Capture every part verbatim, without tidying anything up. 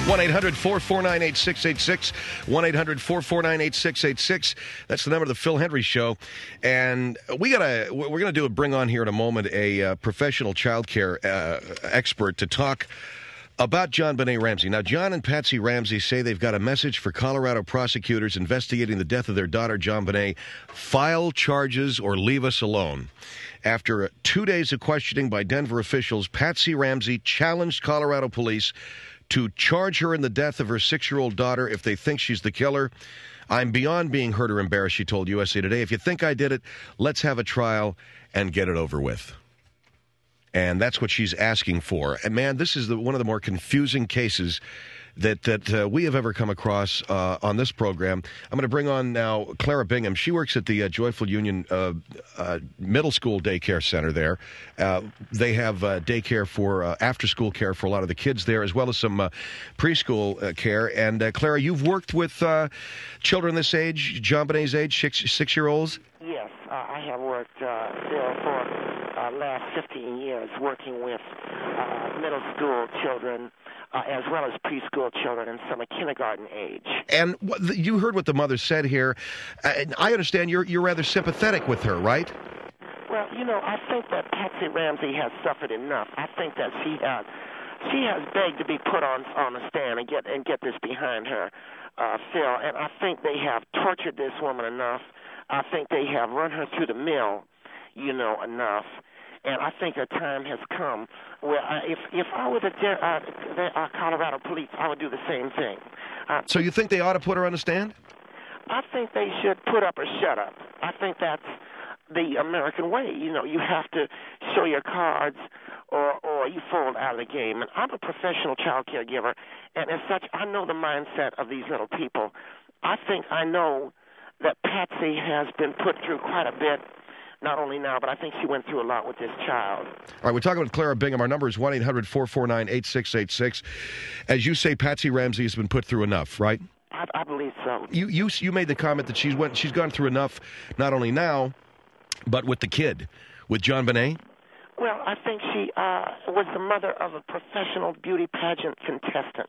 one eight hundred four four nine eight six eight six. one eight hundred four four nine eight six eight six. That's the number of the Phil Hendrie Show. And we gotta, we're going to do a bring on here in a moment a uh, professional child care uh, expert to talk about JonBenét Ramsey. Now, John and Patsy Ramsey say they've got a message for Colorado prosecutors investigating the death of their daughter, JonBenét. File charges or leave us alone. After two days of questioning by Denver officials, Patsy Ramsey challenged Colorado police to charge her in the death of her six-year-old daughter if they think she's the killer. I'm beyond being hurt or embarrassed, she told U S A Today. If you think I did it, let's have a trial and get it over with. And that's what she's asking for. And, man, this is the, one of the more confusing cases that that uh, we have ever come across uh, on this program. I'm going to bring on now Clara Bingham. She works at the uh, Joyful Union uh, uh, Middle School Daycare Center there. Uh, they have uh, daycare for uh, after-school care for a lot of the kids there, as well as some uh, preschool uh, care. And, uh, Clara, you've worked with uh, children this age, JonBenét's age, six, six-year-olds? Yes, uh, I have worked uh, there for uh, last fifteen years working with uh, middle school children, Uh, as well as preschool children and some of kindergarten age. And what, you heard what the mother said here. Uh, I understand you're you're rather sympathetic with her, right? Well, you know, I think that Patsy Ramsey has suffered enough. I think that she has she has begged to be put on on the stand and get and get this behind her, uh, Phil. And I think they have tortured this woman enough. I think they have run her through the mill, you know, enough. And I think a time has come where I, if if I were the, uh, the uh, Colorado police, I would do the same thing. Uh, so you think they ought to put her on the stand? I think they should put up or shut up. I think that's the American way. You know, you have to show your cards or, or you fall out of the game. And I'm a professional child caregiver, and as such, I know the mindset of these little people. I think I know that Patsy has been put through quite a bit. Not only now, but I think she went through a lot with this child. All right, we're talking with Clara Bingham. Our number is one eight hundred four four nine eight six eight six. As you say, Patsy Ramsey has been put through enough, right? I, I believe so. You you you made the comment that she's went she's gone through enough, not only now, but with the kid, with JonBenét. Well, I think she uh, was the mother of a professional beauty pageant contestant.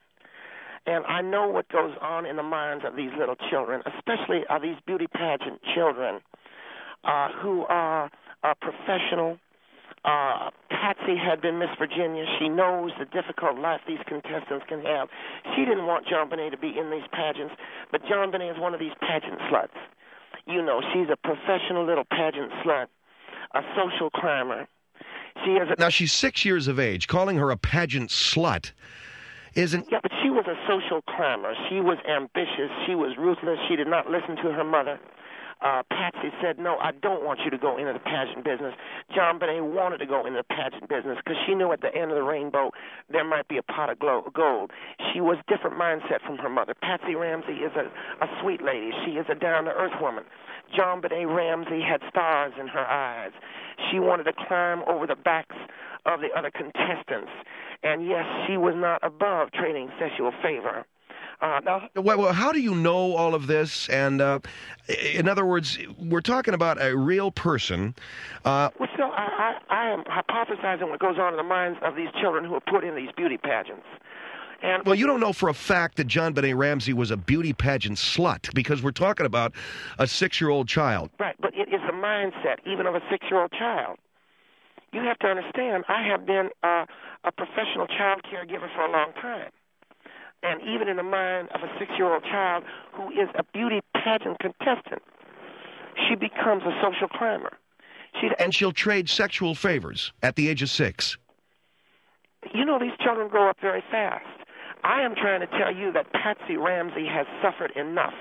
And I know what goes on in the minds of these little children, especially of these beauty pageant children. Uh, who are uh, professional. Uh, Patsy had been Miss Virginia. She knows the difficult life these contestants can have. She didn't want JonBenét to be in these pageants, but JonBenét is one of these pageant sluts. You know, she's a professional little pageant slut, a social climber. She is a- now, she's six years of age. Calling her a pageant slut isn't... Yeah, but she was a social climber. She was ambitious. She was ruthless. She did not listen to her mother. Uh, Patsy said, no, I don't want you to go into the pageant business. JonBenét wanted to go into the pageant business because she knew at the end of the rainbow there might be a pot of glow- gold. She was a different mindset from her mother. Patsy Ramsey is a, a sweet lady. She is a down-to-earth woman. JonBenét Ramsey had stars in her eyes. She wanted to climb over the backs of the other contestants. And, yes, she was not above trading sexual favor. Uh, now, well, well, how do you know all of this? And uh, in other words, we're talking about a real person. Uh, well, still, I, I, I am hypothesizing what goes on in the minds of these children who are put in these beauty pageants. And well, you don't know for a fact that JonBenét Ramsey was a beauty pageant slut because we're talking about a six-year-old child. Right, but it is the mindset even of a six-year-old child. You have to understand, I have been uh, a professional child caregiver for a long time. And even in the mind of a six-year-old child who is a beauty pageant contestant, she becomes a social climber. She, and she'll trade sexual favors at the age of six. You know, these children grow up very fast. I am trying to tell you that Patsy Ramsey has suffered enough.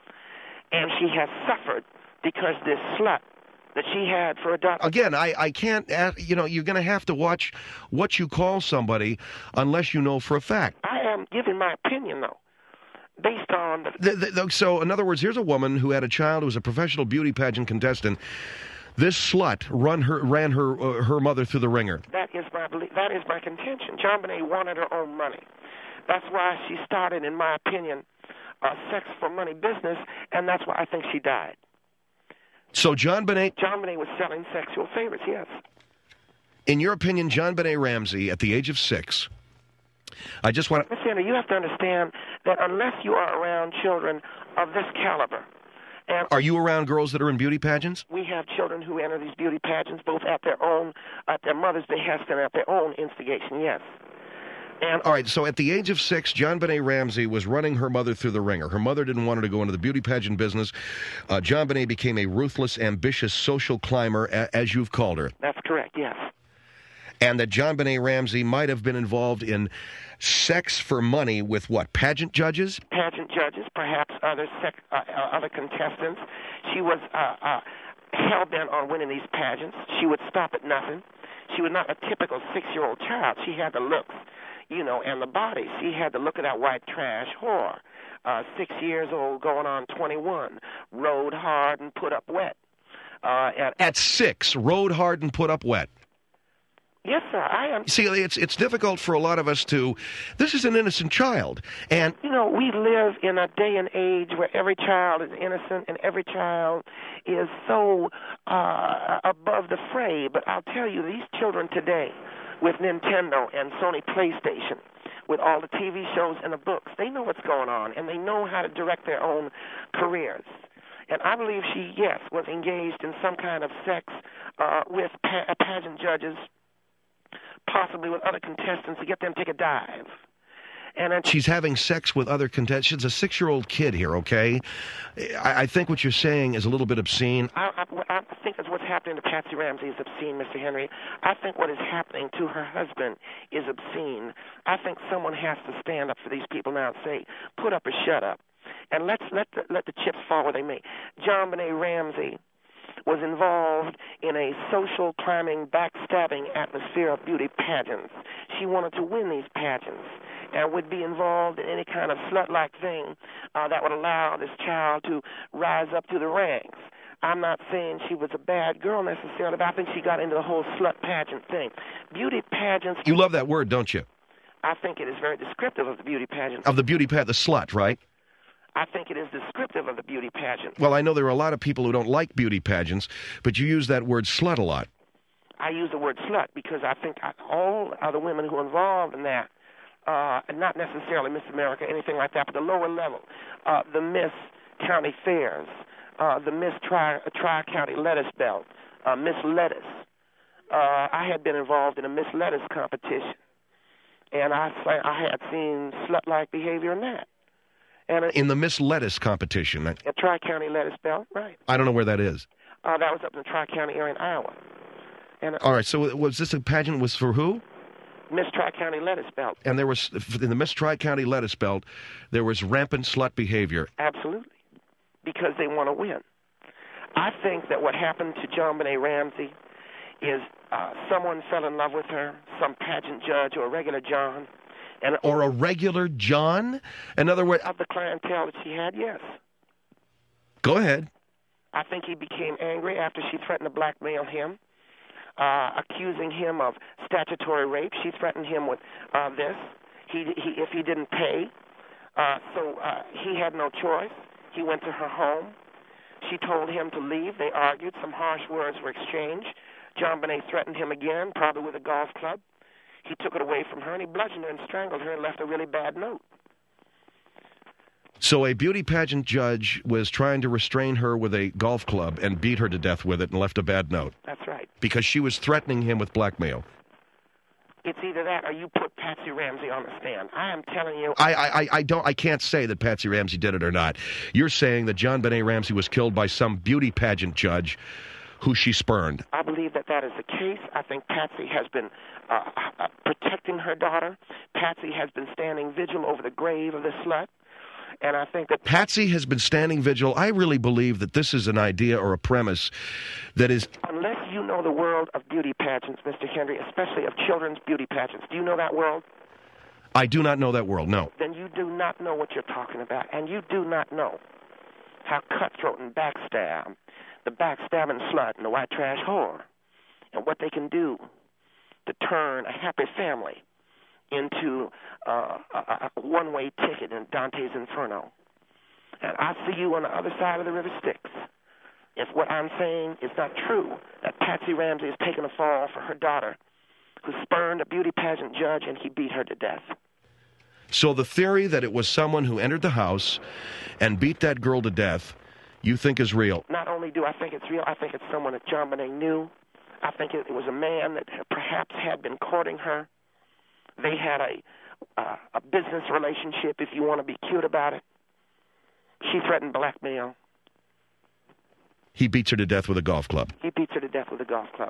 And she has suffered because this slut that she had for a daughter. Again, I, I can't, ask, you know, you're going to have to watch what you call somebody unless you know for a fact. I am giving my opinion, though, based on... The, the, the, so, in other words, here's a woman who had a child who was a professional beauty pageant contestant. This slut run her, ran her uh, her mother through the ringer. That is my belief. That is my contention. JonBenét wanted her own money. That's why she started, in my opinion, a sex for money business, and that's why I think she died. So JonBenét... JonBenét was selling sexual favors, yes. In your opinion, JonBenét Ramsey, at the age of six, I just want to... Mister Henry, you have to understand that unless you are around children of this caliber, and Are you around girls that are in beauty pageants? we have children who enter these beauty pageants both at their own, at their mother's behest and at their own instigation, yes. And All right, so at the age of six, JonBenét Ramsey was running her mother through the ringer. Her mother didn't want her to go into the beauty pageant business. Uh, JonBenét became a ruthless, ambitious social climber, a- as you've called her. that's correct, yes. And that JonBenét Ramsey might have been involved in sex for money with what, pageant judges? Pageant judges, perhaps other sec- uh, uh, other contestants. She was uh, uh, hell-bent on winning these pageants. She would stop at nothing. She was not a typical six-year-old child. She had the looks, you know, and the body. She had the look of that white trash whore. Uh, six years old, going on twenty-one, rode hard and put up wet. Uh, at, At six, rode hard and put up wet. yes, sir, I am. See, it's it's difficult for a lot of us to... This is an innocent child, and... You know, we live in a day and age where every child is innocent and every child is so uh, above the fray. But I'll tell you, these children today, with Nintendo and Sony PlayStation, with all the T V shows and the books, they know what's going on, and they know how to direct their own careers. And I believe she, yes, was engaged in some kind of sex uh, with pa- pageant judges, possibly with other contestants, to get them to take a dive. And then She's having sex with other contestants. She's a six-year-old kid here, okay? I, I think what you're saying is a little bit obscene. I, I, I think that's what's happening to Patsy Ramsey is obscene, Mister Henry. I think what is happening to her husband is obscene. I think someone has to stand up for these people now and say, put up or shut up. And let's let the, let the chips fall where they may. JonBenét Ramsey was involved in a social climbing, backstabbing atmosphere of beauty pageants. She wanted to win these pageants and would be involved in any kind of slut-like thing uh, that would allow this child to rise up through the ranks. I'm not saying she was a bad girl necessarily, but I think she got into the whole slut pageant thing. Beauty pageants... You love that word, don't you? I think it is very descriptive of the beauty pageant. Of the beauty pageant, the slut, right? I think it is descriptive of the beauty pageant. Well, I know there are a lot of people who don't like beauty pageants, but you use that word slut a lot. I use the word slut because I think all other women who are involved in that, uh, not necessarily Miss America, anything like that, but the lower level, uh, the Miss County Fairs, uh, the Miss Tri- Tri-County Lettuce Belt, uh, Miss Lettuce. Uh, I had been involved in a Miss Lettuce competition, and I, I had seen slut-like behavior in that. And a, In the Miss Lettuce competition. I, a Tri-County Lettuce Belt, right. I don't know where that is. Uh, that was up in the Tri-County area in Iowa. And uh, All right, so was this a pageant was for who? Miss Tri-County Lettuce Belt. And there was, in the Miss Tri-County Lettuce Belt, there was rampant slut behavior. Absolutely. Because they want to win. I think that what happened to JonBenét Ramsey is uh, someone fell in love with her, some pageant judge or a regular John. And Or a regular John? In other words, of the clientele that she had, yes. go ahead. I think he became angry after she threatened to blackmail him, uh, accusing him of statutory rape. She threatened him with uh, this he, he, if he didn't pay. Uh, so uh, he had no choice. He went to her home. She told him to leave. They argued. Some harsh words were exchanged. JonBenét threatened him again, probably with a golf club. He took it away from her, and he bludgeoned her and strangled her and left a really bad note. So a beauty pageant judge was trying to restrain her with a golf club and beat her to death with it and left a bad note. That's right. Because she was threatening him with blackmail. It's either that or you put Patsy Ramsey on the stand. I am telling you. I, I, I don't. I can't say that Patsy Ramsey did it or not. You're saying that JonBenét Ramsey was killed by some beauty pageant judge who she spurned. I believe that that is the case. I think Patsy has been uh, uh, protecting her daughter. Patsy has been standing vigil over the grave of the slut. And I think that Patsy has been standing vigil. I really believe that this is an idea or a premise that is... unless you know the world of beauty pageants, Mister Henry, especially of children's beauty pageants, do you know that world? I do not know that world, no. Then you do not know what you're talking about. And you do not know how cutthroat and backstab, the backstabbing slut and the white trash whore, and what they can do to turn a happy family into uh, a, a one-way ticket in Dante's Inferno. And I see you on the other side of the river Styx. If what I'm saying is not true, that Patsy Ramsey is taking a fall for her daughter, who spurned a beauty pageant judge and he beat her to death. So the theory that it was someone who entered the house and beat that girl to death, you think is real? Not only do I think it's real, I think it's someone that John Bonet knew. I think it, it was a man that perhaps had been courting her. They had a uh, a business relationship, if you want to be cute about it. She threatened blackmail. He beats her to death with a golf club. He beats her to death with a golf club.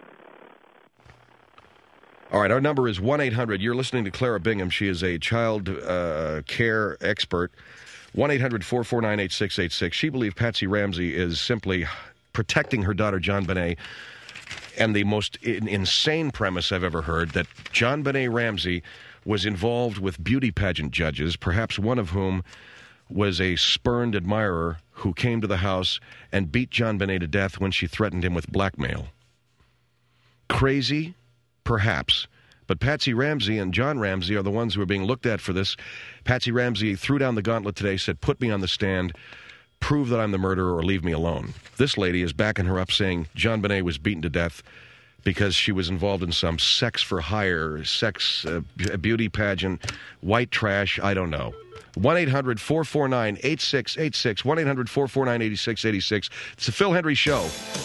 All right, our number is one eight hundred. You're listening to Clara Bingham. She is a child uh, care expert. one eight hundred four four nine eight six eight six. She believes Patsy Ramsey is simply protecting her daughter, John Bonet. And the most in- insane premise I've ever heard, that John Bonet Ramsey was involved with beauty pageant judges, perhaps one of whom was a spurned admirer who came to the house and beat John Bonet to death when she threatened him with blackmail. Crazy? Perhaps. But Patsy Ramsey and John Ramsey are the ones who are being looked at for this. Patsy Ramsey threw down the gauntlet today, said, put me on the stand, prove that I'm the murderer, or leave me alone. This lady is backing her up, saying John Bonet was beaten to death because she was involved in some sex-for-hire, sex uh, beauty pageant, white trash, I don't know. one eight hundred four four nine eight six eight six, one eight hundred four four nine eight six eight six. It's the Phil Hendry Show.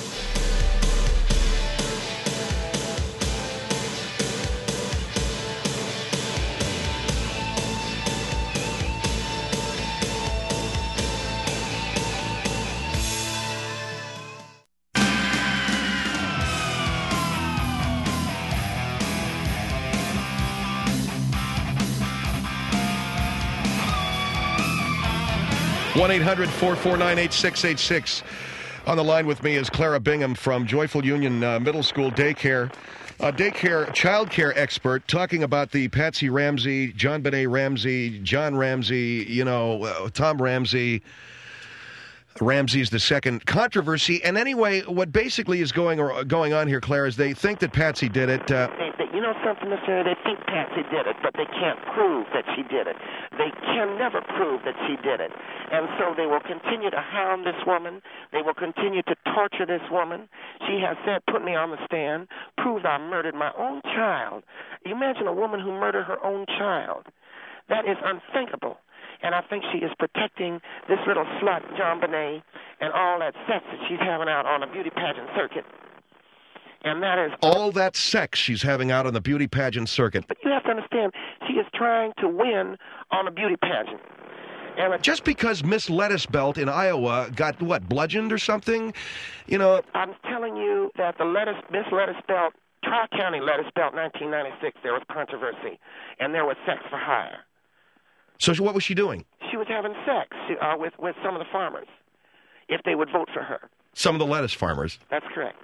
one eight hundred four four nine eight six eight six. On the line with me is Clara Bingham from Joyful Union uh, Middle School Daycare. Uh, daycare, child care expert, talking about the Patsy Ramsey, John Bonet Ramsey, John Ramsey, you know, uh, Tom Ramsey, Ramsey's the second controversy. And anyway, what basically is going or, going on here, Clara, is they think that Patsy did it. Uh, they, they, you know something, Mister They think Patsy did it, but they can't prove that she did it. They can never prove that she did it. And so they will continue to hound this woman. They will continue to torture this woman. She has said, put me on the stand, prove I murdered my own child. You imagine a woman who murdered her own child. That is unthinkable. And I think she is protecting this little slut, John Bonet, and all that sex that she's having out on the beauty pageant circuit. And that is... all that sex she's having out on the beauty pageant circuit. But you have to understand, she is trying to win on a beauty pageant. And just because Miss Lettuce Belt in Iowa got, what, bludgeoned or something? You know... I'm telling you that the lettuce, Miss Lettuce Belt, Tri-County Lettuce Belt, nineteen ninety-six, there was controversy. And there was sex for hire. So what was she doing? She was having sex uh, with, with some of the farmers, if they would vote for her. Some of the lettuce farmers? That's correct.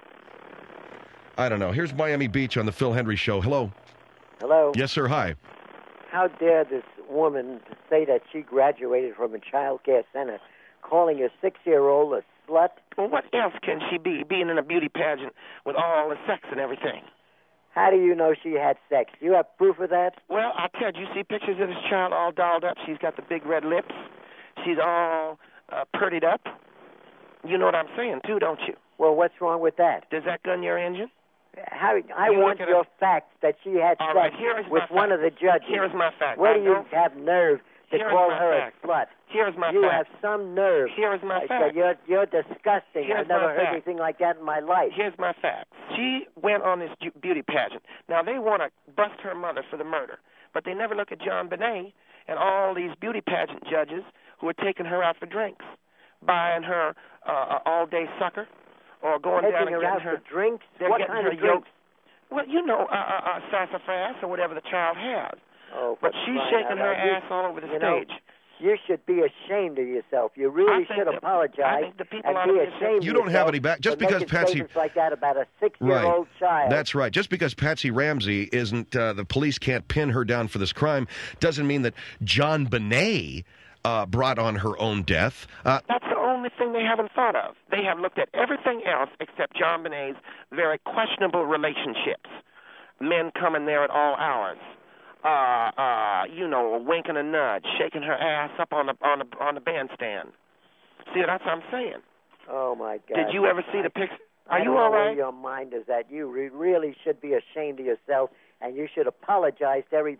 I don't know. Here's Miami Beach on the Phil Hendry Show. Hello. Hello. Yes, sir. Hi. How dare this woman say that she graduated from a child care center, calling a six-year-old a slut? Well, what else can she be, being in a beauty pageant with all the sex and everything? How do you know she had sex? Do you have proof of that? Well, I tell you, you see pictures of this child all dolled up. She's got the big red lips. She's all uh, purdied up. You know what I'm saying, too, don't you? Well, what's wrong with that? Does that gun your engine? How, I you want your a... facts that she had all sex right, here is with one fact. of the judges. Here is my fact. Where I do you don't... have nerve to Here call her fact. a slut? Here's my you fact. have some nerve. Here is my I fact. said, you're, you're disgusting. Here's I've never my heard fact. anything like that in my life. Here's my fact. She went on this beauty pageant. Now, they want to bust her mother for the murder, but they never look at John Bonet and all these beauty pageant judges who are taking her out for drinks, buying her uh, an all-day sucker, or going taking down and her getting out her... for drinks? They're What getting kind her of drinks? yoked. Well, you know, uh, uh, uh, sassafras or whatever the child has. Oh, but she's shaking her you, ass all over the you stage. Know, you should be ashamed of yourself. You really should that, apologize I think the people and be ought to ashamed. You don't have any back just because Patsy statements like that about a six-year-old right. child. That's right. Just because Patsy Ramsey isn't, uh, the police can't pin her down for this crime, doesn't mean that John Bonet uh, brought on her own death. Uh, That's the only thing they haven't thought of. They have looked at everything else except John Bonet's very questionable relationships. Men coming there at all hours. Uh, uh, you know, a wink and a nudge, shaking her ass up on the on the on the bandstand. See, that's what I'm saying. Oh my God! Did you ever see the picture? Are I you don't all know right? where your mind is at. You re- really should be ashamed of yourself, and you should apologize to everybody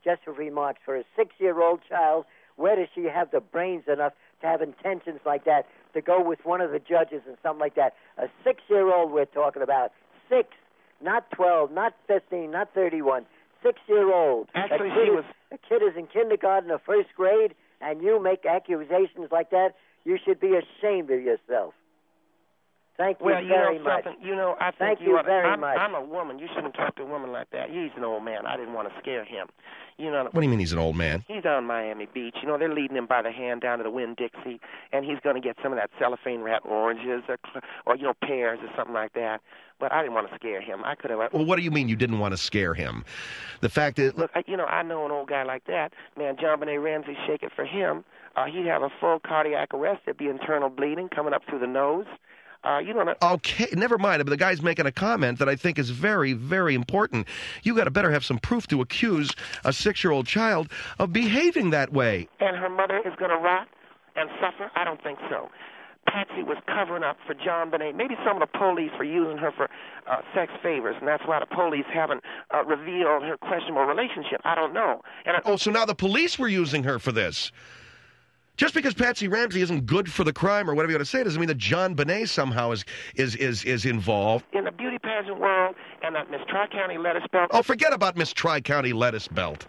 just for remarks. For a six-year-old child, where does she have the brains enough to have intentions like that, to go with one of the judges and something like that? A six-year-old we're talking about. Six, not twelve, not fifteen, not thirty-one. Six-year-old. Actually, a kid she is, was... A kid is in kindergarten or first grade, and you make accusations like that. You should be ashamed of yourself. Thank you well, you very know much. something. You know, I think Thank you, you ought to, very I'm, much. I'm a woman. You shouldn't talk to a woman like that. He's an old man. I didn't want to scare him. You know. What do you mean he's an old man? He's on Miami Beach. You know, they're leading him by the hand down to the Winn-Dixie, and he's going to get some of that cellophane wrapped oranges or, or, you know, pears or something like that. But I didn't want to scare him. I could have. Well, what do you mean you didn't want to scare him? The fact is... Look, I, you know, I know an old guy like that. Man, John Benet Ramsey, shake it for him. Uh, he'd have a full cardiac arrest. There'd be internal bleeding coming up through the nose. Uh, you don't know. Okay, never mind. But the guy's making a comment that I think is very, very important. You got to better have some proof to accuse a six-year-old child of behaving that way. And her mother is going to rot and suffer? I don't think so. Patsy was covering up for John Benet. Maybe some of the police were using her for uh, sex favors, and that's why the police haven't uh, revealed her questionable relationship. I don't know. And I, Oh, so now the police were using her for this. Just because Patsy Ramsey isn't good for the crime or whatever you want to say doesn't mean that John Benet somehow is is is, is involved. in the beauty pageant world, and that Miss Tri-County lettuce belt. Oh, forget about Miss Tri-County Lettuce Belt.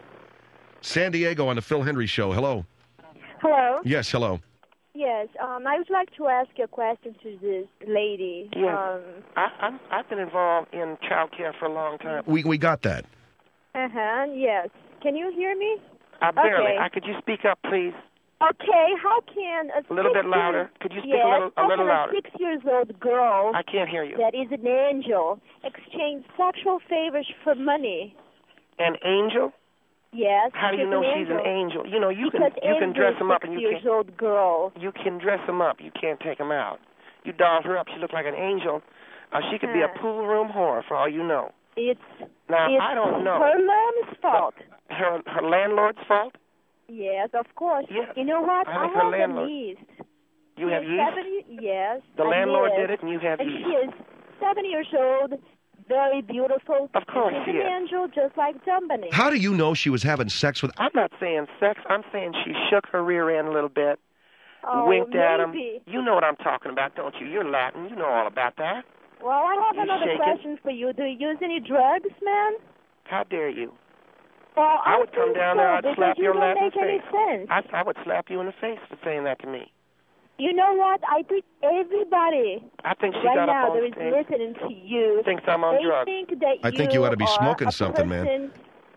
San Diego on the Phil Hendry Show. Hello. Hello. Yes, hello. Yes, um, I would like to ask a question to this lady. Yes. Um, I, I'm, I've been involved in child care for a long time. We we got that. uh huh. Yes. Can you hear me? I barely. Okay. I, could you speak up, please? Okay. How can a, A little six bit louder. Years, Could you speak yes, a little, a how little can louder? a six years old girl I can't hear you. that is an angel exchange sexual favors for money? An angel? Yes. How do you she's know an she's angel. an angel? You know, you because can you can Andrew's dress them up six and you years can old girl. you can dress them up. You can't take them out. You doll her up. She looks like an angel. Uh, she could be a Huh. pool room whore for all you know. It's Now it's I don't know. her mom's fault. Her her landlord's fault. Yes, of course. Yes. You know what? I think have her a landlord- niece. You have She's yeast. seven, yes. The a landlord niece. did it, and you have And yeast. she is seven years old, very beautiful. Of course She's she an is. angel, just like Dumbany. How do you know she was having sex with... I'm not saying sex. I'm saying she shook her rear end a little bit, oh, winked at him. maybe. You know what I'm talking about, don't you? You're Latin. You know all about that. Well, I have You another shaking? question for you. Do you use any drugs, man? How dare you? Well, I I would come think down so, there, I'd because slap you your don't Latin make any face. sense. I, I would slap you in the face for saying that to me. You know what? I think everybody I think she right got now up that on is stage. listening to you, Thinks I'm on they drugs. think that I think you ought to be are smoking a something, man. person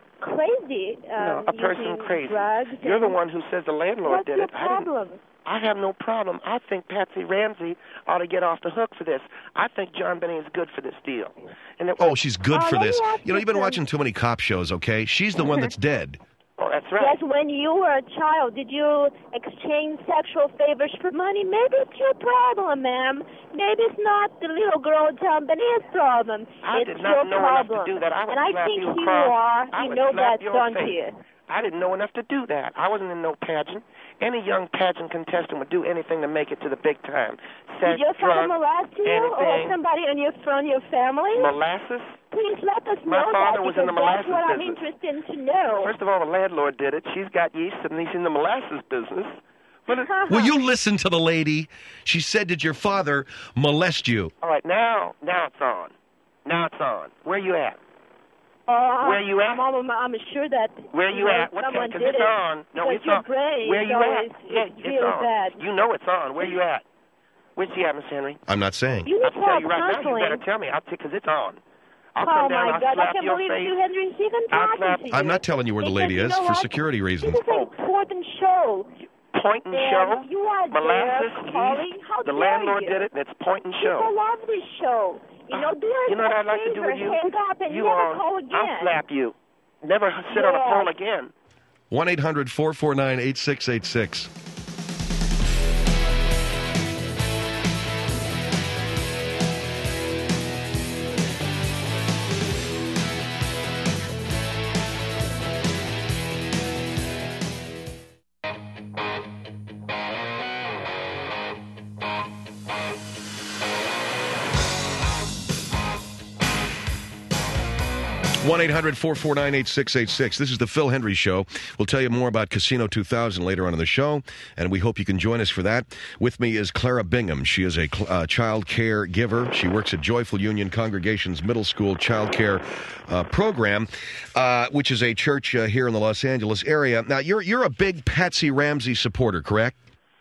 crazy. Um, No, a person using crazy. Drugs You're the and- one who says the landlord What's did your it. I didn't. problem? I have no problem. I think Patsy Ramsey ought to get off the hook for this. I think John Benet is good for this deal. And it, Oh, she's good Uh, for let me this. ask You know, you you've been some- watching too many cop shows, okay? She's the one that's dead. oh, that's right. Yes, when you were a child, did you exchange sexual favors for money? Maybe it's your problem, ma'am. Maybe it's not the little girl John Benet's problem. I it's did not your know problem. enough to do that. I would and I slap think you you across. are. I You would know slap that's your done face. to you. I didn't know enough to do that. I wasn't in no pageant. Any young pageant contestant would do anything to make it to the big time. Sex, Did your father drugs, molest you or anything. somebody in your from your family? Molasses? Please let us My know father that was because in the that's molasses what I'm business. interested to know. First of all, the landlord did it. She's got yeast, and he's in the molasses business. But it, Will you listen to the lady? She said, did your father molest you? all right, now, now it's on. Now it's on. Where you at? Uh, Where you at? I'm, I'm, I'm sure that Where you know, at? What someone Because did it's it. on. No, because it's your on. brain Where you always, at? Yeah, it's it's really on. bad. You know it's on. Where you at? Where's she at, Miss Henry? I'm not saying. You I'll need to tell have you right now. You counseling. better tell me. I'll because it's on. I'll Oh come down. my I'll God! I slap can't your believe face. you, Henry, is even I'll talking slap- to you. I'm not telling you where the Because lady you is know for what? security reasons. This is an important show. Point and And show. you are Molasses, there calling. yeast. How The dare landlord you? did it, and it's point and People show. love this show. You know, do us You know what a I'd like to do favor, with you? hang up and You never on. call again. I'll slap you. Never sit on a Yeah. pole again. one eight hundred four four nine eight six eight six. one eight hundred four four nine eight six eight six. This is the Phil Hendry Show. We'll tell you more about Casino two thousand later on in the show, and we hope you can join us for that. With me is Clara Bingham. She is a uh, child care giver. She works at Joyful Union Congregation's middle school child care uh, program, uh, which is a church uh, here in the Los Angeles area. Now, you're you're a big Patsy Ramsey supporter, correct?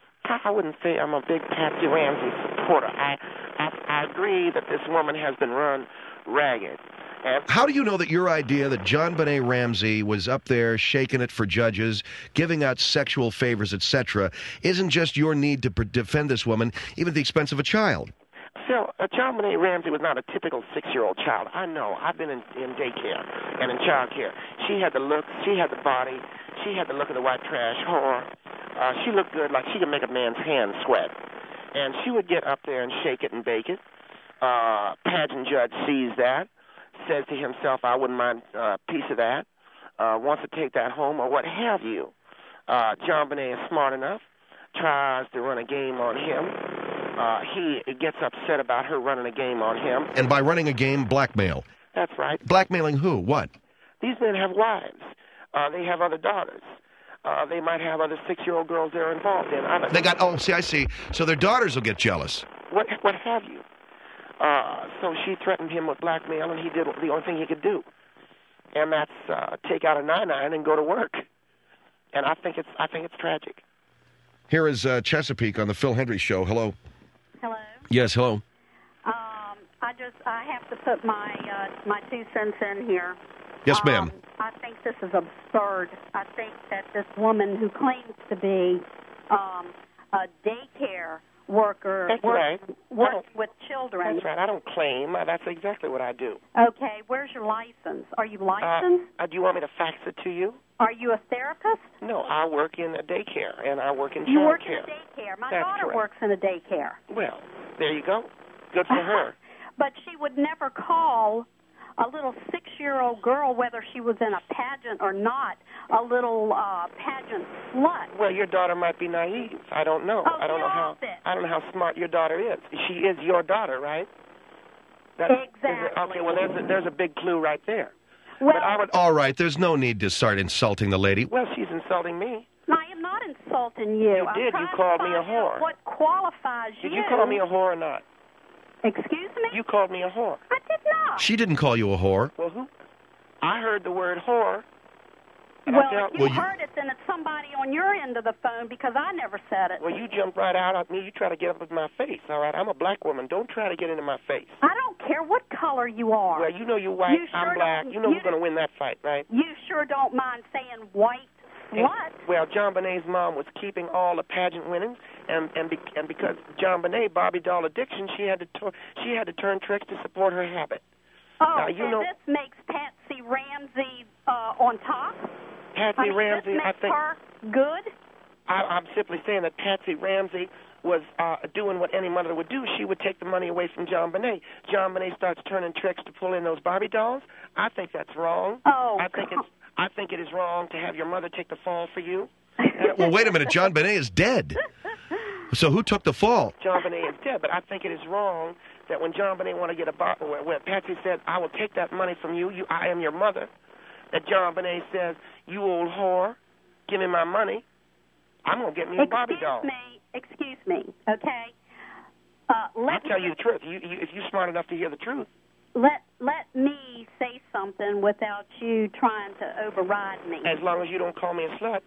I wouldn't say I'm a big Patsy Ramsey supporter. I, I, I agree that this woman has been run ragged. And how do you know that your idea that John Benet Ramsey was up there shaking it for judges, giving out sexual favors, et cetera, isn't just your need to defend this woman, even at the expense of a child? Phil, uh, John Benet Ramsey was not a typical six-year-old child. I know. I've been in, in daycare and in child care. She had the look. She had the body. She had the look of the white trash whore. Uh, she looked good, like she could make a man's hand sweat. And she would get up there and shake it and bake it. Uh, pageant judge sees that, says to himself, I wouldn't mind a piece of that, uh, wants to take that home or what have you. Uh, John Benet is smart enough, tries to run a game on him. Uh, he gets upset about her running a game on him. And by running a game, blackmail. That's right. Blackmailing who? What? These men have wives. Uh, they have other daughters. Uh, they might have other six-year-old girls they're involved in. I they got, oh, see, I see. So their daughters will get jealous. What, what have you? Uh, so she threatened him with blackmail, and he did the only thing he could do. And that's uh, take out a nine-iron and go to work. And I think it's, I think it's tragic. Here is uh, Chesapeake on the Phil Hendry Show. Hello. Hello. Yes, hello. Um, I just, I have to put my, uh, my two cents in here. Yes, ma'am. Um, I think this is absurd. I think that this woman who claims to be um, a daycare worker That's work, right. working with children. That's right. I don't claim. That's exactly what I do. Okay, where's your license? Are you licensed? Uh, uh, do you want me to fax it to you? Are you a therapist? No, I work in a daycare, and I work in You child work care. in a daycare. My That's daughter correct. works in a daycare. Well, there you go. Good for her. But she would never call a little six-year-old girl, whether she was in a pageant or not, a little uh, pageant slut. Well, your daughter might be naive. I don't know. Oh, I don't know the how. opposite. I don't know how smart your daughter is. She is your daughter, right? That, Exactly. Is it, okay. Well, there's a, there's a big clue right there. Well, but I would. All right, there's no need to start insulting the lady. Well, she's insulting me. I am not insulting you. You I'm did. trying You called to me a find out whore. What qualifies Did you? you call me a whore or not? Excuse me? You called me a whore. I did not. She didn't call you a whore. Well, who? I heard the word whore. And Well, I tell, if you Well, you- heard it, then it's somebody on your end of the phone because I never said it. well, you jumped right out at me. You try to get up in my face. All right, I'm a black woman. Don't try to get into my face. I don't care what color you are. Well, you know you're white. You sure I'm black. don't- You know you who's going to win that fight, right? You sure don't mind saying white And- slut. Well, John Benet's mom was keeping all the pageant winnings, and and be, and because John Benet, Bobby doll addiction, she had to to, she had to turn tricks to support her habit. Oh, Now, you and know- this makes Patsy Ramsey uh, on top? Patsy I mean, Ramsey, this I makes think. her good? I, I'm simply saying that Patsy Ramsey was uh, doing what any mother would do. She would take the money away from John Benet. John Benet starts turning tricks to pull in those Barbie dolls. I think that's wrong. Oh, I think come- it's I think it is wrong to have your mother take the fall for you. Well, wait a minute. John Benet is dead. So who took the fall? John Benet is dead, but I think it is wrong that when John Benet want to get a bottle, where, where Patsy said, "I will take that money from you. You, I am your mother," that John Benet says, "You old whore, give me my money. I'm gonna get me a Barbie Excuse doll." me. Excuse me, okay? Uh, let I'll tell you the truth. You, you, if you're smart enough to hear the truth. Let let me say something without you trying to override me. As long as you don't call me a slut.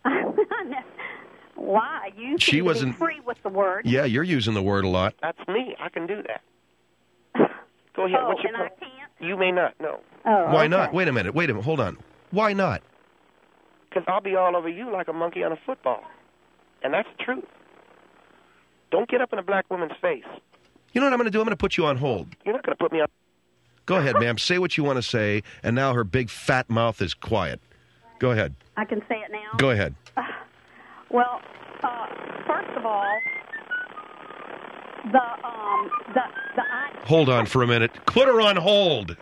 Why? You She seem to wasn't- be free with the word. Yeah, you're using the word a lot. That's me. I can do that. Go ahead. Oh, What's your and I point? can't? You may not. No. Oh, Why okay. not? Wait a minute. Wait a minute. Hold on. Why not? Because I'll be all over you like a monkey on a football. And that's the truth. Don't get up in a black woman's face. You know what I'm going to do? I'm going to put you on hold. You're not going to put me on. Go ahead, ma'am. Say what you want to say, and now her big fat mouth is quiet. Go ahead. I can say it now? Go ahead. Well, uh, first of all, the, um, the, the, I, Hold on for a minute. Put her on hold.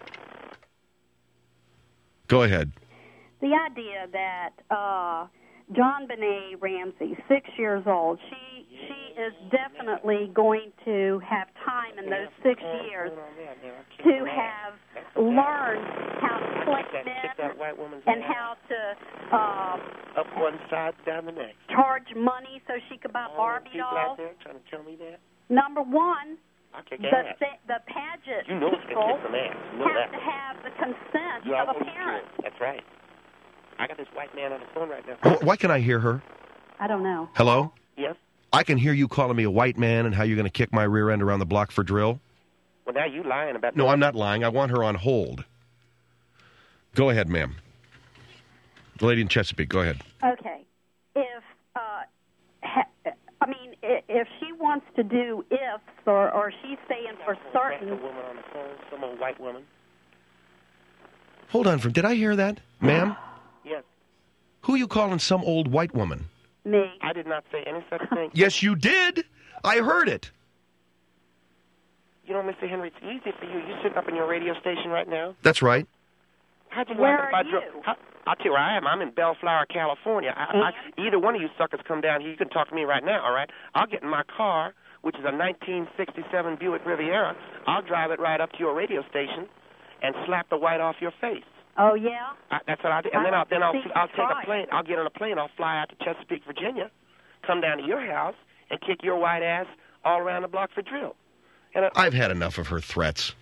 Go ahead. the idea that, uh, John Benet Ramsey, six years old, she, she is definitely going to have time in those six years to have learn how to play That, kick that men white woman's and ass. how to uh, Up one side, down the next. charge money so she could buy All Barbie those people out dolls. there trying to tell me that. Number one, I kick the ass. th- the pageant You know it's people gonna kick some ass. You know have that. to have the consent You of a always parent. do. That's right. I got this white man on the phone right now. Oh, why can I hear her? I don't know. Hello? Yes? I can hear you calling me a white man and how you're going to kick my rear end around the block for drill. Well, now you lying about No, that. I'm not lying. I want her on hold. Go ahead, ma'am. The lady in Chesapeake, go ahead. Okay. If, uh, ha- I mean, i- if she wants to do ifs or, or she's saying for A certain, woman on the phone, some old white woman. Hold on, for did I hear that? Ma'am? Yes. Who are you calling some old white woman? me. I did not say any such thing. Yes, you did. I heard it. You know, Mister Henry, it's easy for you. You're sitting up in your radio station right now. That's right. How'd you Where like if are I drove? you? How, I'll tell you where I am. I'm in Bellflower, California. I, I, either one of you suckers come down here. You can talk to me right now, all right? I'll get in my car, which is a nineteen sixty-seven Buick Riviera. I'll drive it right up to your radio station and slap the white off your face. Oh, yeah? I, that's what I'll do. And I'd then I'll like to then I'll see you I'll take try a plane. I'll get on a plane. I'll fly out to Chesapeake, Virginia, come down to your house, and kick your white ass all around the block for drill. And uh, I've had enough of her threats.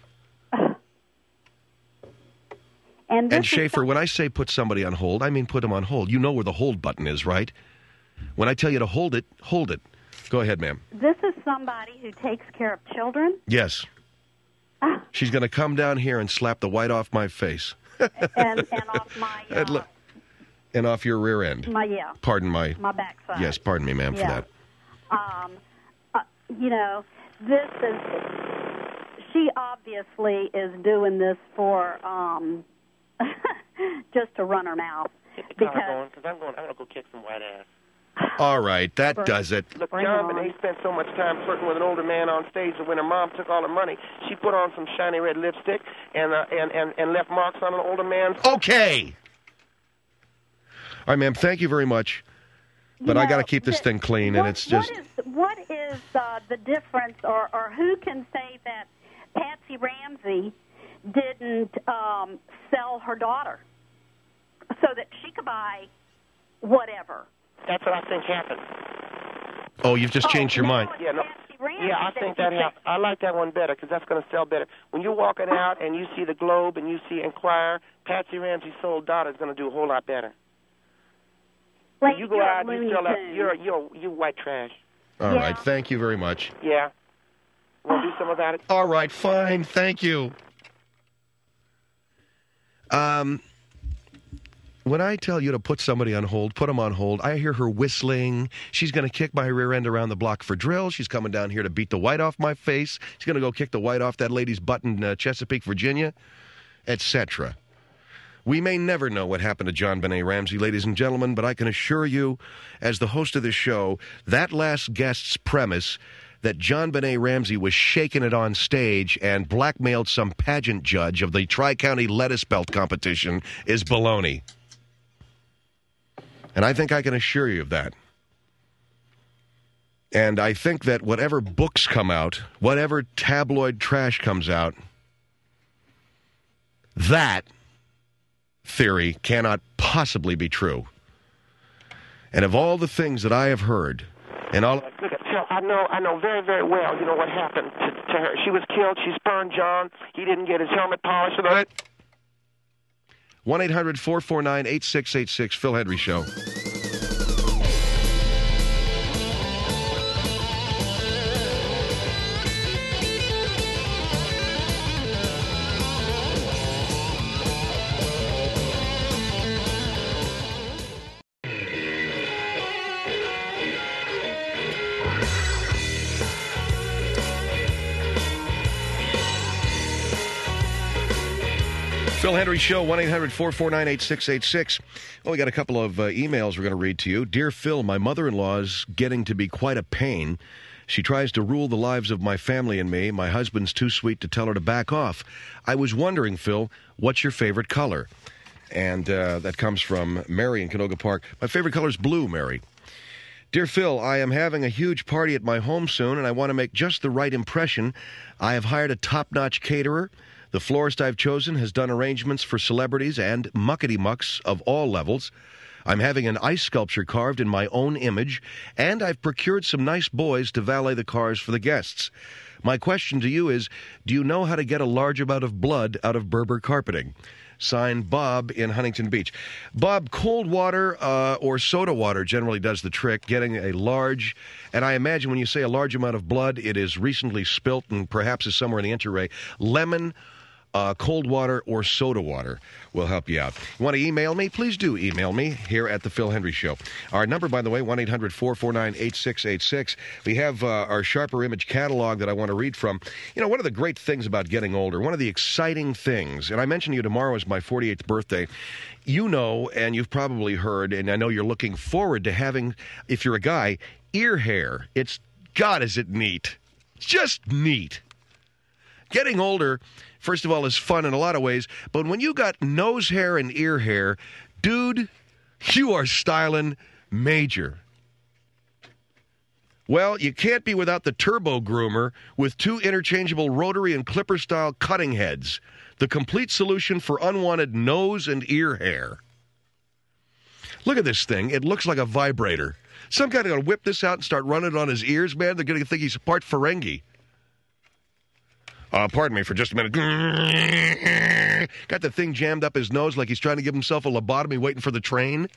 And, this And is Schaefer, some- when I say put somebody on hold, I mean put them on hold. You know where the hold button is, right? When I tell you to hold it, hold it. Go ahead, ma'am. this is somebody who takes care of children. Yes. Ah. She's going to come down here and slap the white off my face. and, and off my, And uh, look- And off your rear end. my, yeah, Pardon my... my backside. Yes, pardon me, ma'am, for Yeah. that. Um, uh, you know, this is, she obviously is doing this for, um, just to run her mouth. get the car Because, going, because I'm going. I'm going to go kick some white ass. All right, that does it. Look, Bring John it on. Benet spent so much time flirting with an older man on stage that when her mom took all her money, she put on some shiny red lipstick and uh, and, and and left marks on an older man's. Okay. All right, ma'am, thank you very much. But you I got to know, keep this the- thing clean, and what- it's just... What is, what is uh, the difference, or, or who can say that Patsy Ramsey didn't um, sell her daughter so that she could buy whatever? That's what I think happened. Oh, you've just changed your now mind. it's Yeah, no. Patsy Ramsey Yeah, I that think you that think- happened. I like that one better because that's going to sell better. When you're walking out and you see the Globe and you see Enquirer, Patsy Ramsey's sold daughter is going to do a whole lot better. When Lady, you go you're a out and you Looney sell that, Tune. you're you're you white trash. All Yeah. right, thank you very much. Yeah. Want to do something about it? All right, fine, thank you. Um, when I tell you to put somebody on hold, put them on hold, I hear her whistling. She's going to kick my rear end around the block for drill. She's coming down here to beat the white off my face. She's going to go kick the white off that lady's butt in uh, Chesapeake, Virginia, et cetera. We may never know what happened to John Benet Ramsey, ladies and gentlemen, but I can assure you, as the host of this show, that last guest's premise that John Benet Ramsey was shaking it on stage and blackmailed some pageant judge of the Tri-County Lettuce Belt competition is baloney. And I think I can assure you of that. And I think that whatever books come out, whatever tabloid trash comes out, that theory cannot possibly be true. And of all the things that I have heard, and all... Look at, so I know, I know very, very well. You know what happened to, to her. She was killed. She spurned John. He didn't get his helmet polished. And all that. one eight hundred four four nine eight six eight six, Phil Hendry Show. Phil Hendry Show, one eight hundred four four nine eight six eight six. Well, we got a couple of uh, emails we're going to read to you. Dear Phil, my mother-in-law is getting to be quite a pain. She tries to rule the lives of my family and me. My husband's too sweet to tell her to back off. I was wondering, Phil, what's your favorite color? And uh, that comes from Mary in Canoga Park. My favorite color is blue, Mary. Dear Phil, I am having a huge party at my home soon, and I want to make just the right impression. I have hired a top-notch caterer. The florist I've chosen has done arrangements for celebrities and muckety-mucks of all levels. I'm having an ice sculpture carved in my own image, and I've procured some nice boys to valet the cars for the guests. My question to you is, do you know how to get a large amount of blood out of Berber carpeting? Signed, Bob in Huntington Beach. Bob, cold water uh, or soda water generally does the trick, getting a large, and I imagine when you say a large amount of blood, it is recently spilt and perhaps is somewhere in the interray. Lemon, Uh, cold water or soda water will help you out. You want to email me? Please do email me here at The Phil Hendry Show. Our number, by the way, one eight hundred four four nine eight six eight six. We have uh, our Sharper Image catalog that I want to read from. You know, one of the great things about getting older, one of the exciting things, and I mentioned to you tomorrow is my forty-eighth birthday. You know, and you've probably heard, and I know you're looking forward to having, if you're a guy, ear hair. It's, God, is it neat. It's just neat. Getting older, first of all, is fun in a lot of ways, but when you got nose hair and ear hair, dude, you are styling major. Well, you can't be without the Turbo Groomer with two interchangeable rotary and clipper-style cutting heads, the complete solution for unwanted nose and ear hair. Look at this thing. It looks like a vibrator. Some guy's going to whip this out and start running it on his ears, man. They're going to think he's part Ferengi. Uh, pardon me for just a minute. Got the thing jammed up his nose like he's trying to give himself a lobotomy waiting for the train.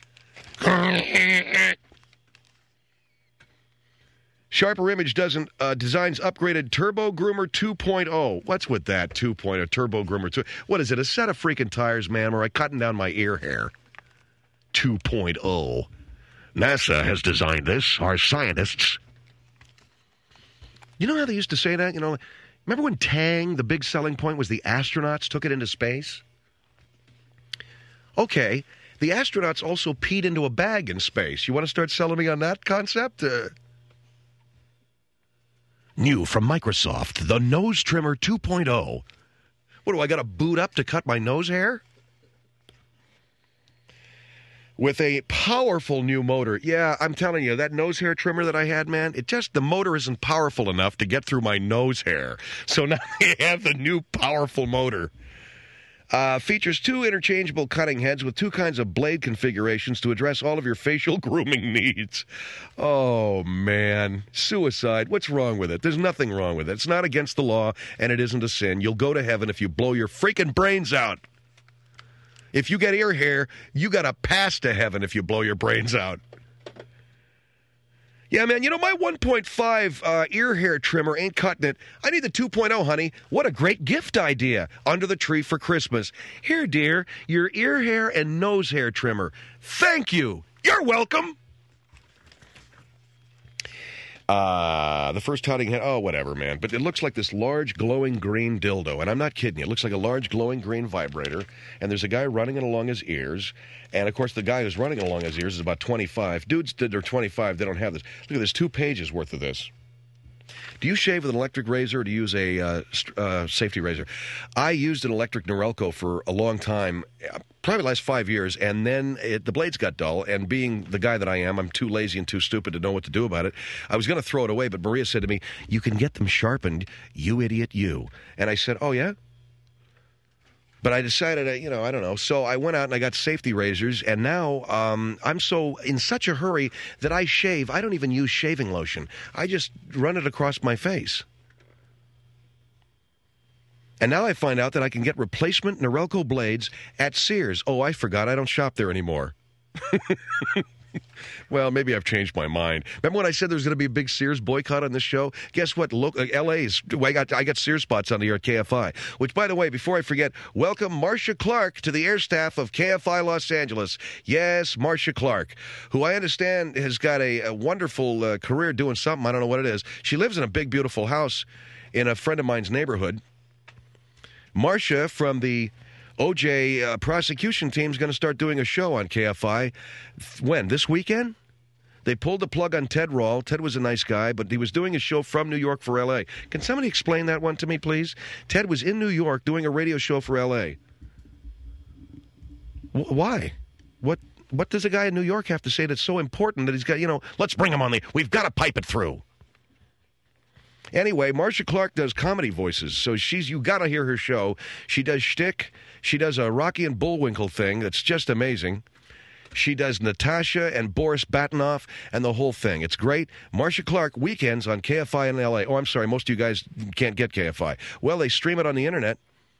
Sharper Image doesn't uh, designs upgraded Turbo Groomer two point oh. What's with that two point oh? Turbo Groomer two. What is it? A set of freaking tires, man, or I cutting down my ear hair. two point oh. NASA has designed this. Our scientists. You know how they used to say that? You know, remember when Tang, the big selling point was the astronauts took it into space? Okay, the astronauts also peed into a bag in space. You want to start selling me on that concept? Uh, New from Microsoft, the Nose Trimmer two point oh. What, do I got to boot up to cut my nose hair? With a powerful new motor. Yeah, I'm telling you, that nose hair trimmer that I had, man, it just, the motor isn't powerful enough to get through my nose hair. So now I have the new powerful motor. Uh, features two interchangeable cutting heads with two kinds of blade configurations to address all of your facial grooming needs. Oh, man. Suicide. What's wrong with it? There's nothing wrong with it. It's not against the law, and it isn't a sin. You'll go to heaven if you blow your freaking brains out. If you get ear hair, you got to pass to heaven if you blow your brains out. Yeah, man, you know, my one point five uh, ear hair trimmer ain't cutting it. I need the two point oh, honey. What a great gift idea. Under the tree for Christmas. Here, dear, your ear hair and nose hair trimmer. Thank you. You're welcome. Uh, the first touting head, oh, whatever, man. But it looks like this large glowing green dildo. And I'm not kidding you. It looks like a large glowing green vibrator. And there's a guy running it along his ears. And, of course, the guy who's running it along his ears is about twenty-five. Dudes that are twenty-five, they don't have this. Look at this, two pages worth of this. Do you shave with an electric razor or do you use a uh, uh, safety razor? I used an electric Norelco for a long time, probably the last five years, and then it, the blades got dull, and being the guy that I am, I'm too lazy and too stupid to know what to do about it. I was going to throw it away, but Maria said to me, you can get them sharpened, you idiot, you. And I said, oh, yeah? But I decided, you know, I don't know. So I went out and I got safety razors, and now um, I'm so in such a hurry that I shave. I don't even use shaving lotion. I just run it across my face. And now I find out that I can get replacement Norelco blades at Sears. Oh, I forgot. I don't shop there anymore. Well, maybe I've changed my mind. Remember when I said there was going to be a big Sears boycott on this show? Guess what? Look, uh, L A's. I got I got Sears spots on the air at K F I. Which, by the way, before I forget, welcome Marcia Clark to the air staff of K F I Los Angeles. Yes, Marcia Clark, who I understand has got a, a wonderful uh, career doing something. I don't know what it is. She lives in a big, beautiful house in a friend of mine's neighborhood. Marcia from the O J uh, prosecution team is going to start doing a show on K F I. When? This weekend? They pulled the plug on Ted Rall. Ted was a nice guy, but he was doing a show from New York for L A. Can somebody explain that one to me, please? Ted was in New York doing a radio show for L A. W- why? What What does a guy in New York have to say that's so important that he's got, you know, let's bring him on the, we've got to pipe it through. Anyway, Marcia Clark does comedy voices, so she's you got to hear her show. She does shtick. She does a Rocky and Bullwinkle thing that's just amazing. She does Natasha and Boris Batinoff and the whole thing. It's great. Marcia Clark, weekends on K F I in L A. Oh, I'm sorry, most of you guys can't get K F I. Well, they stream it on the internet.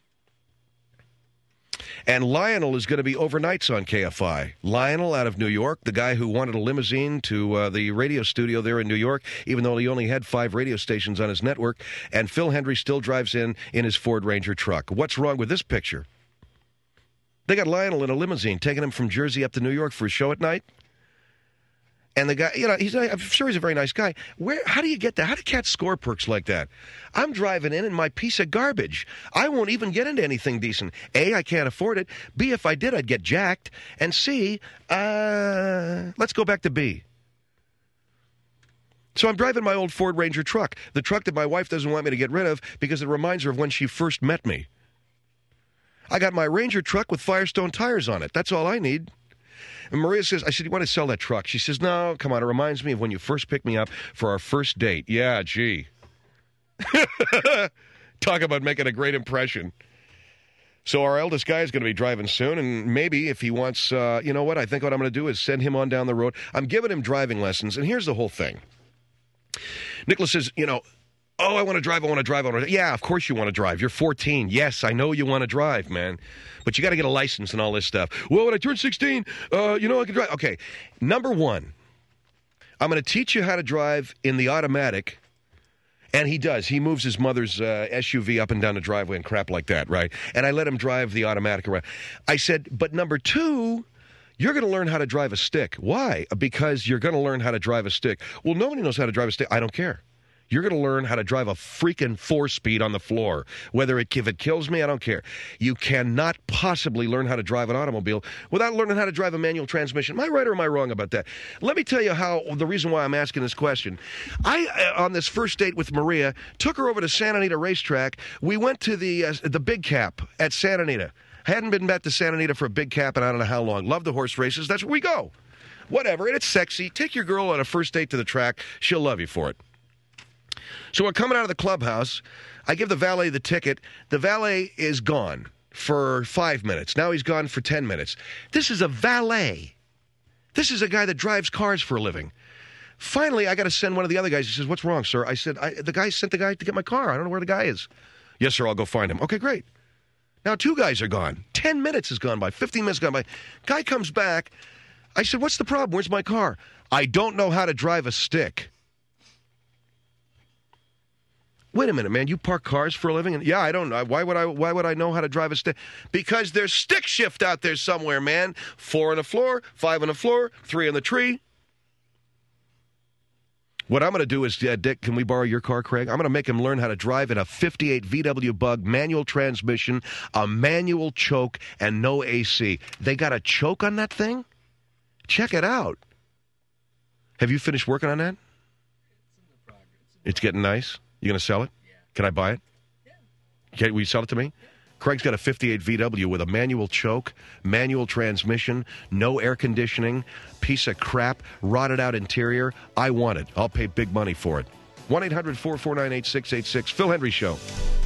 And Lionel is going to be overnights on K F I. Lionel out of New York, the guy who wanted a limousine to uh, the radio studio there in New York, even though he only had five radio stations on his network. And Phil Hendry still drives in in his Ford Ranger truck. What's wrong with this picture? They got Lionel in a limousine, taking him from Jersey up to New York for a show at night. And the guy, you know, he's I'm sure he's a very nice guy. Where? How do you get that? How do cats score perks like that? I'm driving in in my piece of garbage. I won't even get into anything decent. A, I can't afford it. B, if I did, I'd get jacked. And C, uh, let's go back to B. So I'm driving my old Ford Ranger truck, the truck that my wife doesn't want me to get rid of because it reminds her of when she first met me. I got my Ranger truck with Firestone tires on it. That's all I need. And Maria says, I said, you want to sell that truck? She says, no, come on. It reminds me of when you first picked me up for our first date. Yeah, gee. Talk about making a great impression. So our eldest guy is going to be driving soon, and maybe if he wants, uh, you know what, I think what I'm going to do is send him on down the road. I'm giving him driving lessons, and here's the whole thing. Nicholas says, you know, oh, I want to drive, I want to drive, I want to drive. Yeah, of course you want to drive. You're fourteen. Yes, I know you want to drive, man. But you got to get a license and all this stuff. Well, when I turn sixteen, uh, you know, I can drive. Okay, number one, I'm going to teach you how to drive in the automatic. And he does. He moves his mother's uh, S U V up and down the driveway and crap like that, right? And I let him drive the automatic around. I said, but number two, you're going to learn how to drive a stick. Why? Because you're going to learn how to drive a stick. Well, nobody knows how to drive a stick. I don't care. You're going to learn how to drive a freaking four-speed on the floor. Whether it, if it kills me, I don't care. You cannot possibly learn how to drive an automobile without learning how to drive a manual transmission. Am I right or am I wrong about that? Let me tell you how, the reason why I'm asking this question. I, uh, on this first date with Maria, took her over to Santa Anita Racetrack. We went to the uh, the Big Cap at Santa Anita. Hadn't been back to Santa Anita for a Big Cap in I don't know how long. Love the horse races. That's where we go. Whatever. And it's sexy. Take your girl on a first date to the track. She'll love you for it. So we're coming out of the clubhouse. I give the valet the ticket. The valet is gone for five minutes. Now he's gone for ten minutes. This is a valet. This is a guy that drives cars for a living. Finally, I got to send one of the other guys. He says, what's wrong, sir? I said, I, the guy sent the guy to get my car. I don't know where the guy is. Yes, sir, I'll go find him. Okay, great. Now two guys are gone. Ten minutes has gone by. Fifteen minutes gone by. Guy comes back. I said, what's the problem? Where's my car? I don't know how to drive a stick. Wait a minute, man. You park cars for a living? And yeah, I don't know. Why would I Why would I know how to drive a stick? Because there's stick shift out there somewhere, man. Four on the floor, five on the floor, three on the tree. What I'm going to do is, uh, Dick, can we borrow your car, Craig? I'm going to make him learn how to drive in a fifty-eight V W Bug manual transmission, a manual choke, and no A C. They got a choke on that thing? Check it out. Have you finished working on that? It's getting nice. You going to sell it? Yeah. Can I buy it? Yeah. Okay, will you sell it to me? Yeah. Craig's got a fifty-eight V W with a manual choke, manual transmission, no air conditioning, piece of crap, rotted out interior. I want it. I'll pay big money for it. one eight hundred four four nine eight six eight six. Phil Hendry Show.